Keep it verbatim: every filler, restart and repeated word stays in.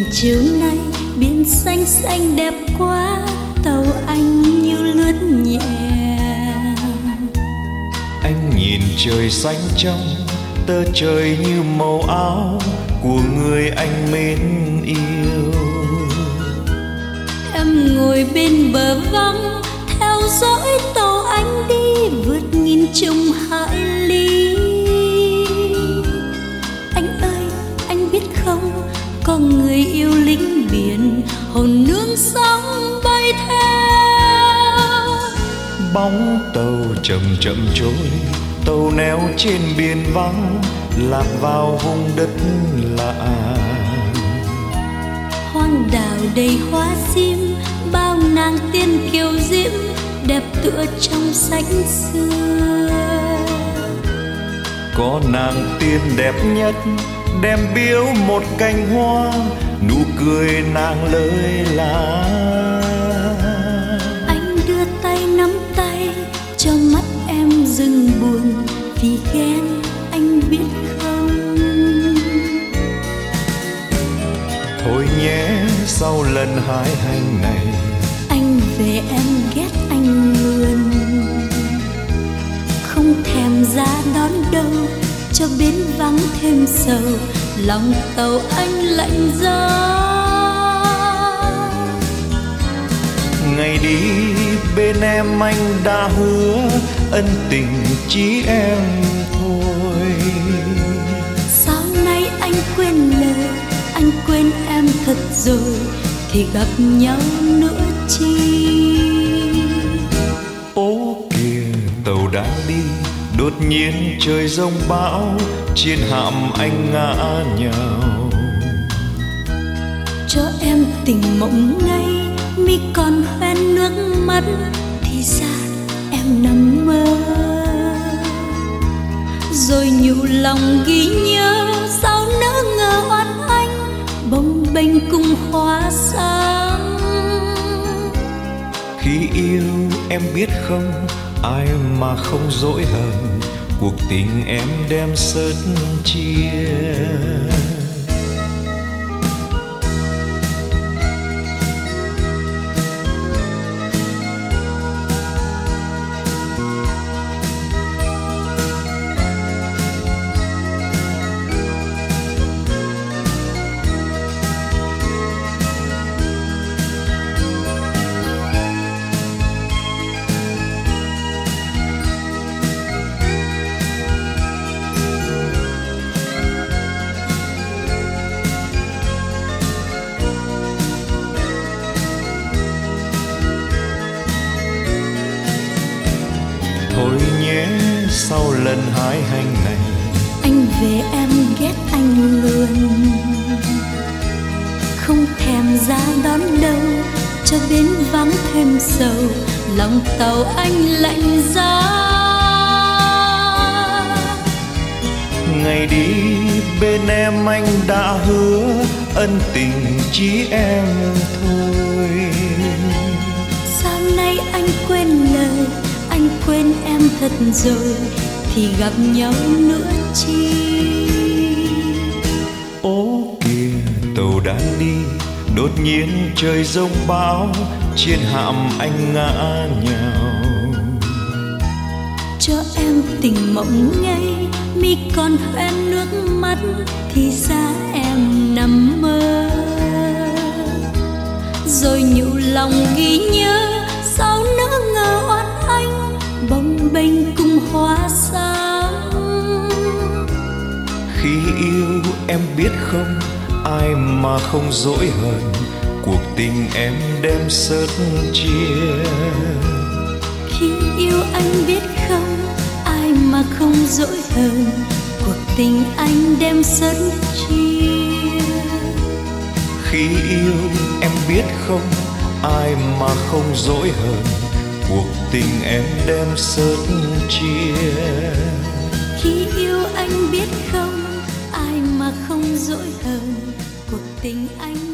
chiều nay biển xanh xanh đẹp quá, tàu anh như lướt nhẹ. Anh nhìn trời xanh trong, tơ trời như màu áo của người anh mến yêu. Em ngồi bên bờ vắng, theo dõi tàu anh đi vượt nghìn trùng hải lý. Anh ơi, anh biết không, có người yêu lính biển, hồn nương sóng bay theo. Bóng tàu chậm chậm trôi, tàu neo trên biển vắng, lạc vào vùng đất lạ. Hoang đảo đầy hoa sim, bao nàng tiên kiều diễm, đẹp tựa trong sách xưa. Có nàng tiên đẹp nhất, đem biếu một cành hoa, nụ cười nàng lơi lá. Anh đưa tay nắm tay, cho mắt em dừng buồn, vì ghen anh biết không. Thôi nhé, sau lần hái hành này, anh về em ghét anh luôn. Không thèm ra đón đâu, cho bến vắng thêm sầu, lòng tàu anh lạnh giá. ngày đi bên em anh đã hứa ân tình chỉ em thôi. Sao nay anh quên lời, anh quên em thật rồi, thì gặp nhau nữa chi. Ô kìa tàu đang đi, đột nhiên trời giông bão, trên hạm anh ngã nhào. Cho em tình mộng ngây, mi còn hoen nước mắt, thì ra em nằm mơ. Rồi nhủ lòng ghi nhớ, sao nỡ ngờ oan anh bồng bềnh cùng hoa sáng. Khi yêu em biết không, ai mà không dỗi hờn, cuộc tình em đem sớt chia. Thôi nhé, sau lần hái hành này, anh về em ghét anh luôn. Không thèm ra đón đâu, cho bến vắng thêm sầu, lòng tàu anh lạnh giá. ngày đi bên em anh đã hứa ân tình chỉ em thôi. Sao nay anh quên lời, anh quên em thật rồi, thì gặp nhau nữa chi. Ô kìa tàu đang đi, đột nhiên trời giông bão, trên hạm anh ngã nhào. Cho em tình mộng ngây, mi còn hoen nước mắt, thì ra em nằm mơ. Rồi nhủ lòng ghi nhớ, sao nỡ ngờ oan anh bồng bềnh cùng hoa sáng. Khi yêu em biết không, ai mà không dỗi hờn, cuộc tình em đem sớt chia. Khi yêu anh biết không, ai mà không dỗi hờn, cuộc tình anh đem sớt chia. Khi yêu em biết không, ai mà không dỗi hờn, cuộc tình em đem sớt chia. Khi yêu anh biết không, ai mà không dỗi hờn, cuộc tình anh